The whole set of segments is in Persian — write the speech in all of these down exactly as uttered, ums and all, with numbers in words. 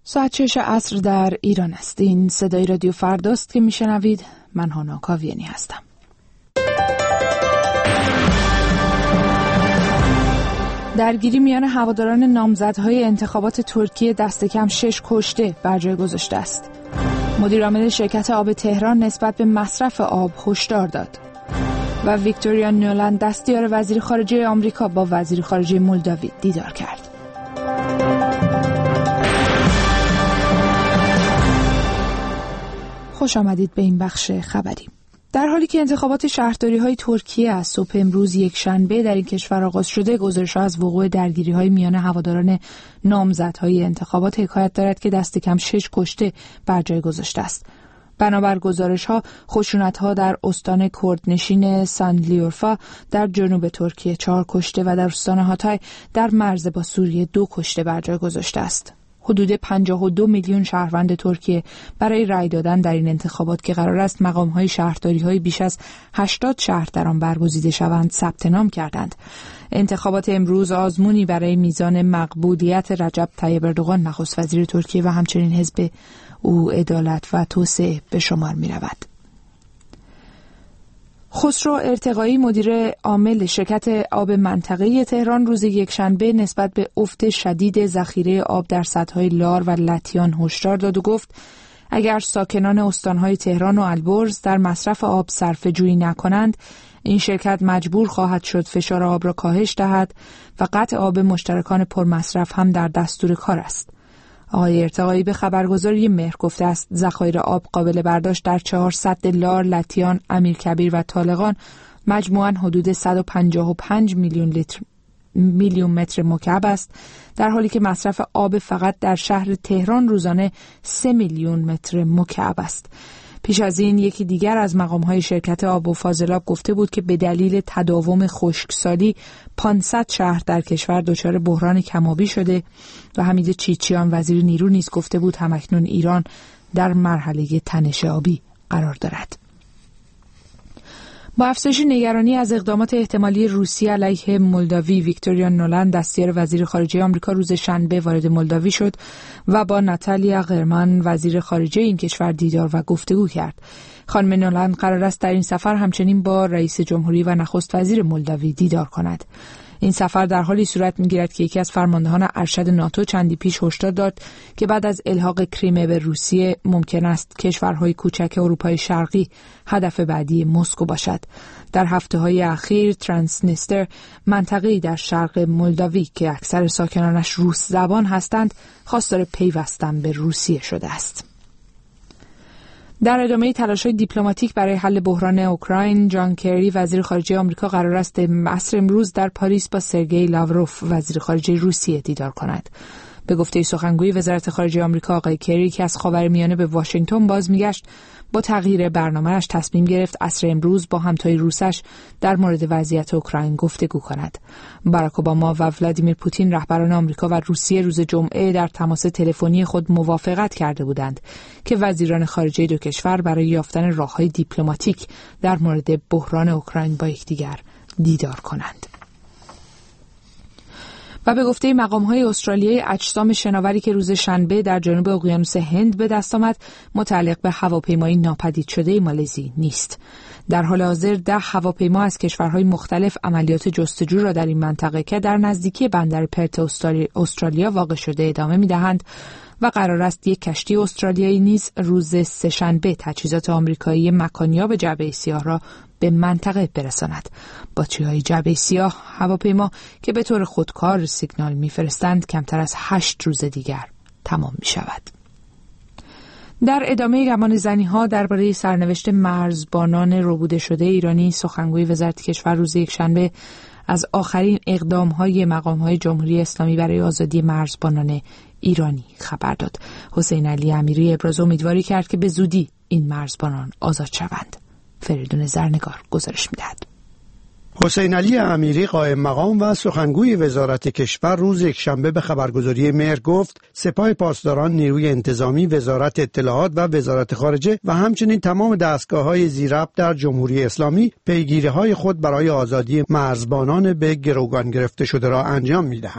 ساعت شش عصر در ایران است. این صدای رادیو فرداست که میشنوید. من هانا کاویانی هستم. درگیری میان هواداران نامزدهای انتخابات ترکیه دست کم شش کشته بر جای گذاشته است. مدیرعامل شرکت آب تهران نسبت به مصرف آب هشدار داد. و ویکتوریا نولند دستیار وزیر خارجه آمریکا با وزیر خارجه مولداوی دیدار کرد. خوش آمدید به این بخش خبری. در حالی که انتخابات شهرداری‌های ترکیه از صبح امروز یک شنبه در این کشور آغاز شده، گزارش‌ها از وقوع درگیری‌های میان هواداران نامزدهای انتخابات حکایت دارد که دست کم شش کشته بر جای گذاشته است. بنابر گزارش‌ها، خشونت‌ها در استان کردنشین ساندلیورفا در جنوب ترکیه چهار کشته و در استان هاتای در مرز با سوریه دو کشته بر جای گذاشته است. حدود پنجاه و دو میلیون شهروند ترکیه برای رأی دادن در این انتخابات که قرار است مقام‌های شهرداری‌های بیش از هشتاد شهر در آن برگزیده شوند ثبت نام کردند. انتخابات امروز آزمونی برای میزان مقبولیت رجب طیب اردوغان نخست وزیر ترکیه و همچنین حزب او عدالت و توسعه به شمار می‌رود. خسرو ارتقایی مدیر عامل شرکت آب منطقه‌ای تهران روز یکشنبه نسبت به افت شدید ذخیره آب در سدهای لار و لطیان هشدار داد و گفت اگر ساکنان استانهای تهران و البرز در مصرف آب صرفه‌جویی نکنند، این شرکت مجبور خواهد شد فشار آب را کاهش دهد و قطع آب مشترکان پرمصرف هم در دستور کار است. آقای ارتقایی به خبرگزاری مهر گفته است ذخایر آب قابل برداشت در چهار سد لار، لطیان، امیرکبیر و طالقان مجموعاً حدود صد و پنجاه و پنج میلیون لیتر میلیون متر مکعب است، در حالی که مصرف آب فقط در شهر تهران روزانه سه میلیون متر مکعب است. پیش از این یکی دیگر از مقام‌های شرکت آب و فاضلاب گفته بود که به دلیل تداوم خشکسالی پانصد شهر در کشور دچار بحران کم‌آبی شده و حمید چیچیان وزیر نیرو نیز گفته بود همکنون ایران در مرحله تنش آبی قرار دارد. با افزایش نگرانی از اقدامات احتمالی روسیه علیه مولداوی، ویکتوریا نولند دستیار وزیر خارجه آمریکا روز شنبه وارد مولداوی شد و با ناتالیا غرمان وزیر خارجه این کشور دیدار و گفتگو کرد. خانم نولند قرار است در این سفر همچنین با رئیس جمهوری و نخست وزیر مولداوی دیدار کند. این سفر در حالی صورت می‌گیرد که یکی از فرماندهان ارشد ناتو چندی پیش هشدار داد که بعد از الحاق کریمه به روسیه ممکن است کشورهای کوچک اروپای شرقی هدف بعدی مسکو باشد. در هفته‌های اخیر ترانسنیستر، منطقه‌ای در شرق مولداوی که اکثر ساکنانش روس زبان هستند، خواستار پیوستن به روسیه شده است. در ادامه تلاش‌های دیپلماتیک برای حل بحران اوکراین، جان کری وزیر خارجه آمریکا قرار است عصر امروز در پاریس با سرگئی لاوروف وزیر خارجه روسیه دیدار کند. به گفته سخنگوی وزارت خارجه آمریکا، آقای کری که از خاورمیانه به واشنگتن باز میگشت، با تغییر برنامه‌اش تصمیم گرفت عصر امروز با همتای روسش در مورد وضعیت اوکراین گفتگو کند. باراک اوباما و ولادیمیر پوتین رهبران آمریکا و روسیه روز جمعه در تماس تلفنی خود موافقت کرده بودند که وزیران خارجه دو کشور برای یافتن راه‌های دیپلماتیک در مورد بحران اوکراین با یکدیگر دیدار کنند. و به گفته مقام‌های استرالیایی، اجسام شناوری که روز شنبه در جنوب اقیانوس هند به دست آمد متعلق به هواپیمایی ناپدید شده مالزی نیست. در حال حاضر ده هواپیما از کشورهای مختلف عملیات جستجو را در این منطقه که در نزدیکی بندر پرت استرالیا واقع شده ادامه می‌دهند و قرار است یک کشتی استرالیایی نیز روز سه‌شنبه تجهیزات آمریکایی مکانیاب جعبه سیاه را به منطقه برساند. باتری‌های جعبه سیاه هواپیما که به طور خودکار سیگنال می‌فرستند کمتر از هشت روز دیگر تمام می‌شود. در ادامه گمانه‌زنی‌ها درباره سرنوشت مرزبانان ربوده شده ایرانی، سخنگوی وزارت کشور روز یکشنبه از آخرین اقدام‌های مقام‌های جمهوری اسلامی برای آزادی مرزبانان ایرانی خبر داد. حسین علی امیری ابراز امیدواری کرد که به زودی این مرزبانان آزاد شوند. فریدون زرنگار گزارش می‌دهد. حسین علی امیری قائم مقام و سخنگوی وزارت کشور روز یکشنبه به خبرگزاری مهر گفت سپاه پاسداران، نیروی انتظامی، وزارت اطلاعات و وزارت خارجه و همچنین تمام دستگاه‌های زیربط در جمهوری اسلامی پیگیری‌های خود برای آزادی مرزبانان به گروگان گرفته شده را انجام می‌دهند.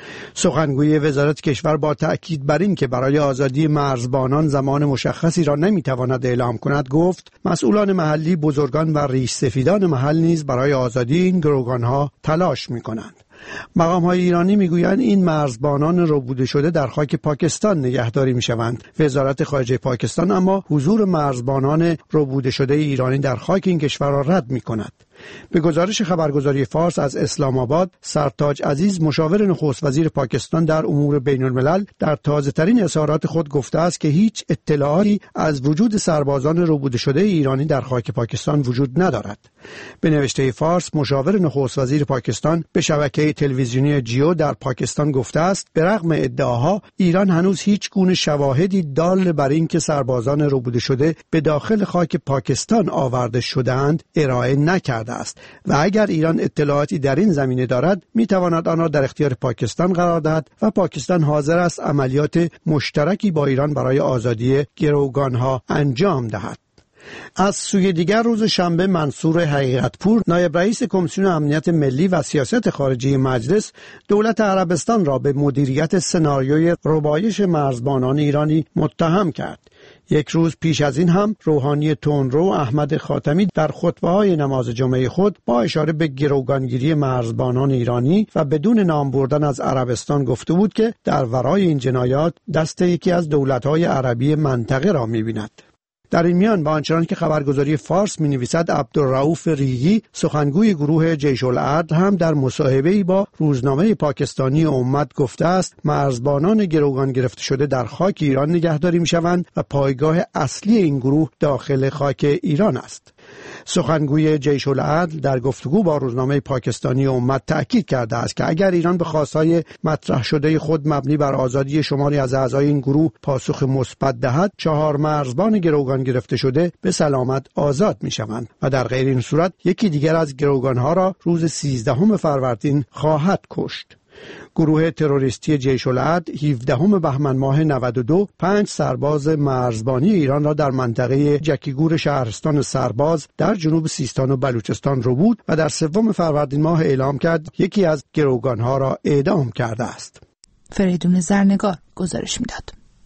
سخنگوی وزارت کشور با تأکید بر این که برای آزادی مرزبانان زمان مشخصی را نمیتواند اعلام کند گفت مسئولان محلی، بزرگان و ریش سفیدان محل نیز برای آزادی این گروگانها تلاش میکنند. مقام‌های ایرانی میگویند این مرزبانان ربوده شده در خاک پاکستان نگهداری میشوند. وزارت خارجه پاکستان اما حضور مرزبانان ربوده شده ایرانی در خاک این کشور را رد میکند. به گزارش خبرگزاری فارس از اسلام آباد، سرتاج عزیز مشاور نخست وزیر پاکستان در امور بین الملل در تازه‌ترین اظهارات خود گفته است که هیچ اطلاعی از وجود سربازان ربوده شده ایرانی در خاک پاکستان وجود ندارد. به نوشته فارس، مشاور نخست وزیر پاکستان به شبکه تلویزیونی جیو در پاکستان گفته است به رغم ادعاها ایران هنوز هیچ گونه شواهدی دال بر اینکه سربازان ربوده شده به داخل خاک پاکستان آورده شده‌اند ارائه نکرده است و اگر ایران اطلاعاتی در این زمینه دارد میتواند آن را در اختیار پاکستان قرار دهد و پاکستان حاضر است عملیات مشترکی با ایران برای آزادی گروگانها انجام دهد. از سوی دیگر روز شنبه منصور حقیقتپور نایب رئیس کمیسیون امنیت ملی و سیاست خارجی مجلس دولت عربستان را به مدیریت سناریوی ربایش مرزبانان ایرانی متهم کرد. یک روز پیش از این هم روحانی تندرو احمد خاتمی در خطبه‌های نماز جمعه خود با اشاره به گروگانگیری مرزبانان ایرانی و بدون نام بردن از عربستان گفته بود که در ورای این جنایات دست یکی از دولت‌های عربی منطقه را می‌بیند. در این میان با آنچنان که خبرگزاری فارس می‌نویسد عبدالرؤوف ریگی سخنگوی گروه جیش العدل هم در مصاحبه‌ای با روزنامه پاکستانی امت گفته است مرزبانان گروگان گرفته شده در خاک ایران نگهداری می‌شوند و پایگاه اصلی این گروه داخل خاک ایران است. سخنگوی جیش العدل در گفتگو با روزنامه پاکستانی امت تأکید کرده است که اگر ایران به خواستهای مطرح شده خود مبنی بر آزادی شماری از اعضای این گروه پاسخ مثبت دهد، چهار مرزبان گروگان گرفته شده به سلامت آزاد می‌شوند و در غیر این صورت یکی دیگر از گروگان‌ها را روز سیزدهم فروردین خواهد کشت. گروه تروریستی جیش العدل هفدهم بهمن ماه نود و دو پنج سرباز مرزبانی ایران را در منطقه جکیگور شهرستان سرباز در جنوب سیستان و بلوچستان ربود و در سوم فروردین ماه اعلام کرد یکی از گروگانها را اعدام کرده است. فریدون زرنگار گزارش میداد.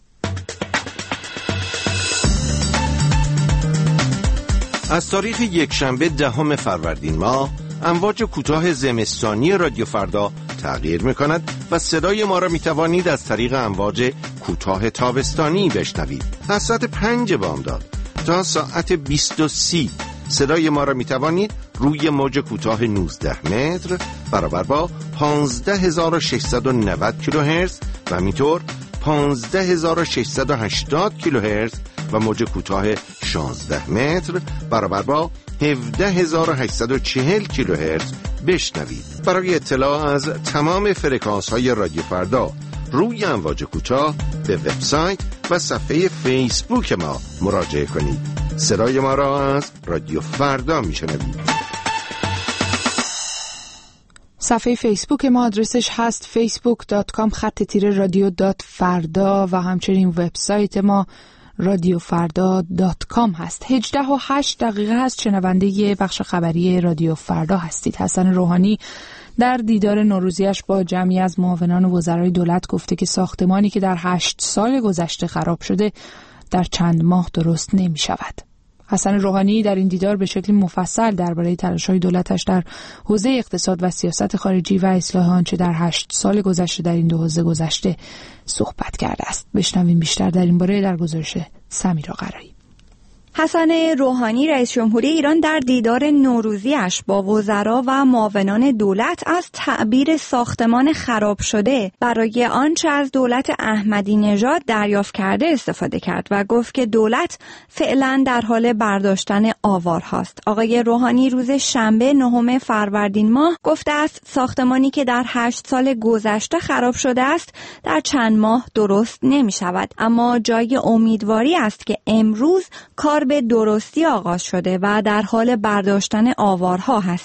از تاریخ یکشنبه دهم فروردین ماه امواج کوتاه زمستانی رادیو فردا تغییر می‌کند و صدای ما را می‌توانید از طریق امواج کوتاه تابستانی بشنوید. از ساعت پنج بامداد تا ساعت بیست و سی صدای ما را می‌توانید روی موج کوتاه نوزده متر برابر با پانزده هزار و ششصد و نود کیلوهرتز و همینطور پانزده هزار و ششصد و هشتاد کیلوهرتز و موج کوتاه شانزده متر برابر با هفده هزار و هشتصد و چهل کیلوهرتز بشنوید. برای اطلاع از تمام فرکانس های رادیو فردا روی امواج کوتاه به وبسایت و صفحه فیسبوک ما مراجعه کنید. صدای ما را از رادیو فردا میشنوید. صفحه فیسبوک ما آدرسش هست فیسبوک دات کام خط تیره رادیو دات فردا و همچنین وبسایت ما رادیو فردا دات کام هست. هجده و هشت دقیقه هست شنونده بخش خبری رادیو فردا هستید. حسن روحانی در دیدار نوروزیش با جمعی از معاونان وزرای دولت گفته که ساختمانی که در هشت سال گذشته خراب شده در چند ماه درست نمی شود. حسن روحانی در این دیدار به شکل مفصل درباره تلاش‌های دولتش در حوزه اقتصاد و سیاست خارجی و اصلاح آنچه در هشت سال گذشته در این دو حوزه گذشته صحبت کرده است. بشنویم بیشتر در این باره در گزارش سمیرا قرایی. حسن روحانی رئیس جمهوری ایران در دیدار نوروزیش با وزرا و معاونان دولت از تعبیر ساختمان خراب شده برای آنچه از دولت احمدی نژاد دریافت کرده استفاده کرد و گفت که دولت فعلا در حال برداشتن آوارهاست. آقای روحانی روز شنبه نهم فروردین ماه گفته است ساختمانی که در هشت سال گذشته خراب شده است در چند ماه درست نمی شود، اما جای امیدواری است که امروز کار به درستی آغاز شده و در حال برداشتن آوارها هستیم.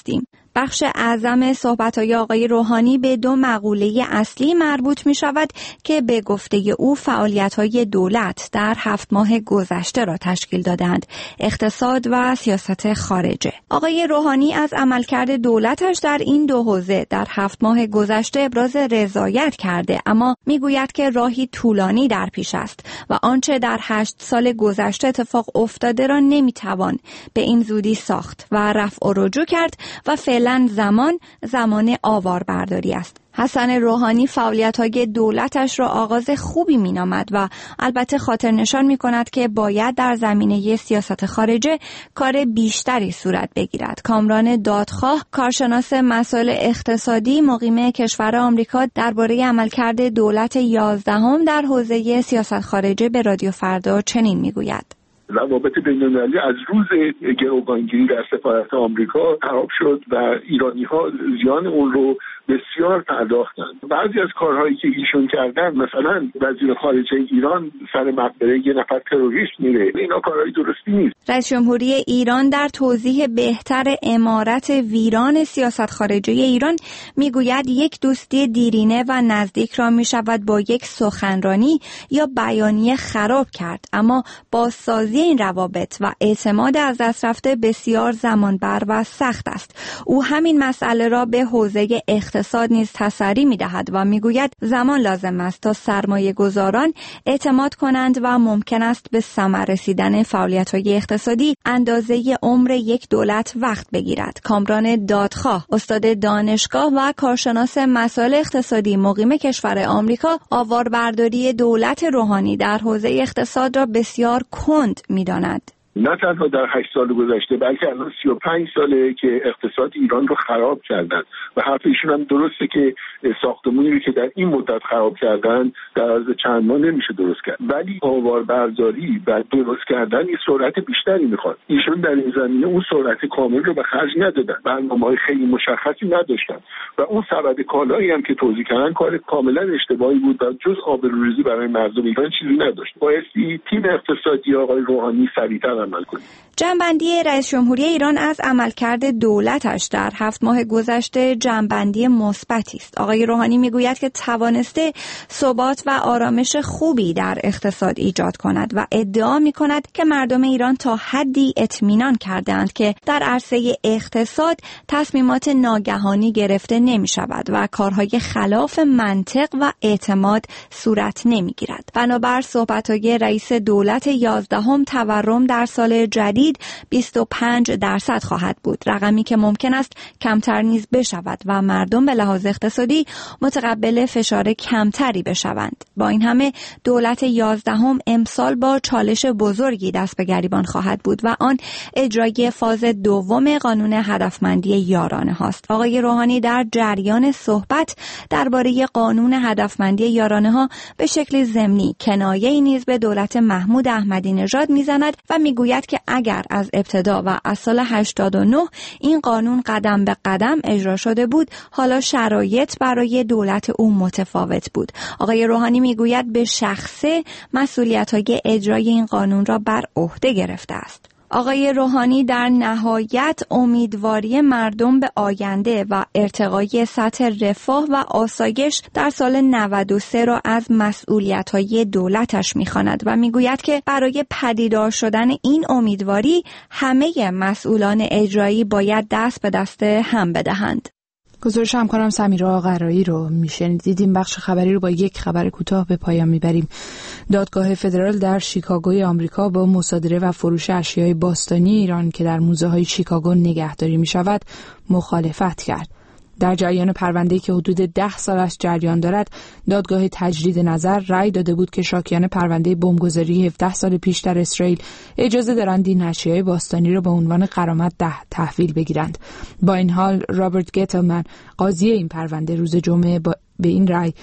بخش اعظم صحبت‌های آقای روحانی به دو مقوله اصلی مربوط می‌شود که به گفته او فعالیت‌های دولت در هفت ماه گذشته را تشکیل دادند: اقتصاد و سیاست خارجه. آقای روحانی از عملکرد دولتش در این دو حوزه در هفت ماه گذشته ابراز رضایت کرده، اما میگوید که راهی طولانی در پیش است و آنچه در هشت سال گذشته اتفاق افتاده را نمیتوان به این زودی ساخت و رفع و رجوع کرد و فعلا زمان زمان آوار برداری است. حسن روحانی فعالیت‌های دولتش را آغاز خوبی می‌نامد و البته خاطر نشان می‌کند که باید در زمینه سیاست خارجه کار بیشتری صورت بگیرد. کامران دادخواه، کارشناس مسائل اقتصادی مقیم کشور آمریکا، درباره عملکرد دولت یازدهم در حوزه سیاست خارجه به رادیو فردا چنین می‌گوید: روابط بین‌المللی از روز گروگانگیری در سفارت آمریکا خراب شد و ایرانی‌ها زیان اون رو بسیار پرداختند. بعضی از کارهایی که ایشون کردن، مثلا وزیر خارجه ایران سر مقبره یه نفر تروریست میره، اینا کارهای درستی نیست. رئیس جمهوری ایران در توضیح بهتر عمارت ویران سیاست خارجه ایران میگوید یک دوستی دیرینه و نزدیک را میشود با یک سخنرانی یا بیانیه خراب کرد، اما بازسازی این روابط و اعتماد از دست رفته بسیار زمانبر و سخت است. او همین مسئله را به حوزه اقتصاد نیز تسری می‌دهد و می‌گوید زمان لازم است تا سرمایه گذاران اعتماد کنند و ممکن است به ثمر رسیدن فعالیت‌های اقتصادی اندازه عمر یک دولت وقت بگیرد. کامران دادخواه، استاد دانشگاه و کارشناس مسائل اقتصادی مقیم کشور آمریکا، آواربرداری دولت روحانی در حوزه اقتصاد را بسیار کند می‌داند. نه تنها در هشت سال گذشته، بلکه الان سی و پنج ساله که اقتصاد ایران رو خراب کردن و حرف ایشون هم درسته که ساختمونی رو که در این مدت خراب کردن در عرض چند ماه نمیشه درست کرد، ولی آواربرداری و درست کردن این سرعت بیشتری میخواد. ایشون در این زمینه اون سرعت کامل رو به خرج ندادن، برنامه‌های خیلی مشخصی نداشتن و اون سبد کالایی هم که توزیع کردن کار کاملا اشتباهی بود و جز آبروریزی برای مردم ایران چیزی نداشت. بایستی تیم اقتصادی آقای روحانی سریعتر عمل کنه. جنبندی رئیس جمهوری ایران از عملکرد دولتش در هفت ماه گذشته جنبندی مثبتی است. آقای روحانی میگوید که توانسته ثبات و آرامش خوبی در اقتصاد ایجاد کند و ادعا میکند که مردم ایران تا حدی اطمینان کردند که در عرصه اقتصاد تصمیمات ناگهانی گرفته نمی شود و کارهای خلاف منطق و اعتماد صورت نمی گیرد. بنابر صحبت‌های رئیس دولت یازدهم تورم در سال جدید بیست و پنج درصد خواهد بود، رقمی که ممکن است کمتر نیز بشود و مردم به لحاظ اقتصادی متقبل فشار کمتری بشوند. با این همه دولت یازدهم امسال با چالش بزرگی دست به گریبان خواهد بود و آن اجرای فاز دوم قانون هدفمندی یارانه هاست. آقای روحانی در جریان صحبت درباره قانون هدفمندی یارانه ها به شکل ضمنی کنایه‌ای نیز به دولت محمود احمدی نژاد میزند و میگوید که اگر از ابتدا و از سال هشتاد و نه این قانون قدم به قدم اجرا شده بود، حالا شرایط برای دولت او متفاوت بود. آقای روحانی میگوید به شخصه مسئولیت‌های اجرای این قانون را بر عهده گرفته است. آقای روحانی در نهایت امیدواری مردم به آینده و ارتقای سطح رفاه و آسایش در سال نود و سه را از مسئولیت‌های دولتش می‌خواند و می‌گوید که برای پدیدار شدن این امیدواری همه مسئولان اجرایی باید دست به دست هم بدهند. گزارش همکارم سمیرا قرایی رو میشنیدید. این بخش خبری رو با یک خبر کوتاه به پایان میبریم. دادگاه فدرال در شیکاگوی آمریکا با مصادره و فروش اشیای باستانی ایران که در موزه‌های شیکاگو نگهداری میشود مخالفت کرد. در جریان پرونده‌ای که حدود ده سال از جریان دارد، دادگاه تجدید نظر رأی داده بود که شاکیان پرونده بمبگذاری هفده سال پیش در اسرائیل اجازه دارند این اشیای باستانی را به عنوان غرامت ده تحویل بگیرند. با این حال رابرت گتلمن قاضی این پرونده روز جمعه با به این رأی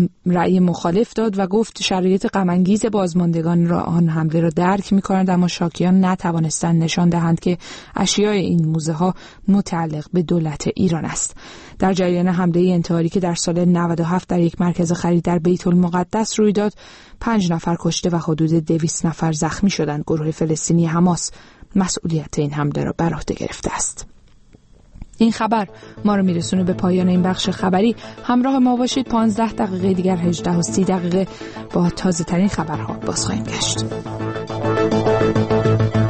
رأی مخالف داد و گفت شرایط غم‌انگیز بازماندگان را آن حمله را درک می‌کنند، اما شاکیان نتوانستند نشان دهند که اشیای این موزه‌ها متعلق به دولت ایران است. در جریان حمله انتحاری که در سال نود و هفت در یک مرکز خرید در بیت المقدس روی داد، پنج نفر کشته و حدود دویست نفر زخمی شدند. گروه فلسطینی حماس مسئولیت این حمله را بر عهده گرفته است. این خبر ما رو میرسونه به پایان این بخش خبری. همراه ما باشید. پانزده دقیقه دیگر هجده و سی دقیقه با تازه ترین خبرها باز خواهیم گشت.